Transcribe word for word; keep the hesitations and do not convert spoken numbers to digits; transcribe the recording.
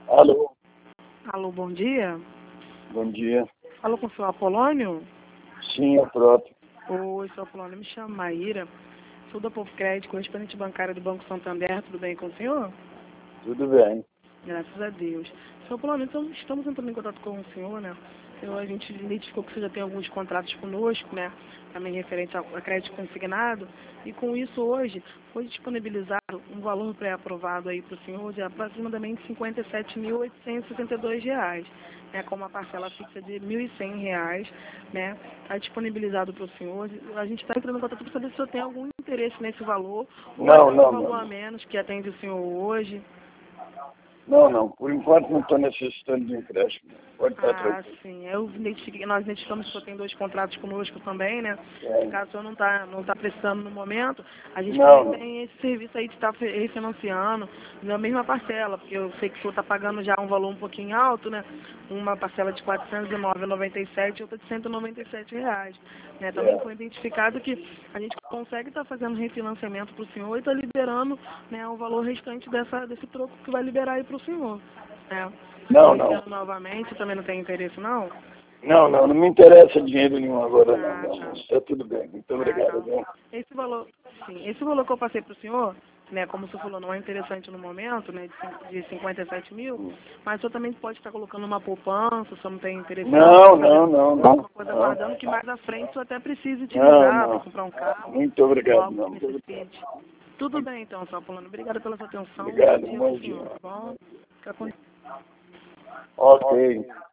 Alô? Alô, bom dia. Bom dia. Falou com o senhor Apolônio? Sim, é próprio. Oi, senhor Apolônio, me chamo Maíra. Sou da Povo Crédito, correspondente bancária do Banco Santander. Tudo bem com o senhor? Tudo bem. Graças a Deus. Senhor Apolônio, então estamos entrando em contato com o senhor, né? Eu, a gente identificou que você já tem alguns contratos conosco, né? Também referente a, a crédito consignado. E com isso, hoje, foi disponibilizado um valor pré-aprovado aí para o senhor de aproximadamente cinquenta e sete mil oitocentos e sessenta e dois reais, né? Com uma parcela fixa de mil e cem reais, né? Está disponibilizado para o senhor. A gente está entrando em contato para saber se o senhor tem algum interesse nesse valor, ou Não, até um não, valor não. a menos que atende o senhor hoje. Não, não. Por enquanto não estou necessitando de empréstimo. Pode estar Ah, tranquilo. sim. Eu identifiquei, nós identificamos que o senhor tem dois contratos conosco também, né? É. Caso o senhor não está não tá precisando no momento, a gente Não, também não. tem esse serviço aí de estar refinanciando na mesma parcela, porque eu sei que o senhor está pagando já um valor um pouquinho alto, né? Uma parcela de quatrocentos e nove reais e noventa e sete centavos e outra de cento e noventa e sete reais. Né? Também É. foi identificado que a gente consegue estar fazendo refinanciamento para o senhor e está liberando, né, o valor restante dessa, desse troco que vai liberar aí para o senhor. Né? Não, não. Iniciando novamente, também não tem interesse, não? Não, não. Não me interessa dinheiro nenhum agora, não. Ah, não. tá. Está tudo bem. Muito Ah, obrigado, tá. viu? Esse valor, sim, esse valor que eu passei para o senhor, né, como o senhor falou, não é interessante no momento, né, de cin- de cinquenta e sete mil, mas o senhor também pode estar colocando uma poupança, o senhor não tem interesse não, Não, pode fazer não, não, não. alguma coisa Não, guardando que mais à frente o senhor até precise não. utilizar para não. comprar um carro Muito ou obrigado, algo que não. necessite. Tudo bem então, senhor Apolônio. Obrigada pela sua atenção. Um bom Obrigado. dia para Bom o senhor, dia. tá bom? Fica com Ok.